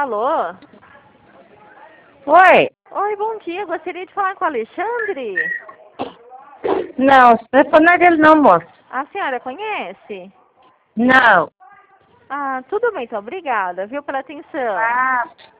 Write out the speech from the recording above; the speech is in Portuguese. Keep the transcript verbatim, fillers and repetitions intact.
Alô? Oi? Oi, bom dia. Gostaria de falar com o Alexandre. Não, esse telefone não é dele não, moço. A senhora conhece? Não. Ah, tudo bem, então. Obrigada, viu, pela atenção. Ah,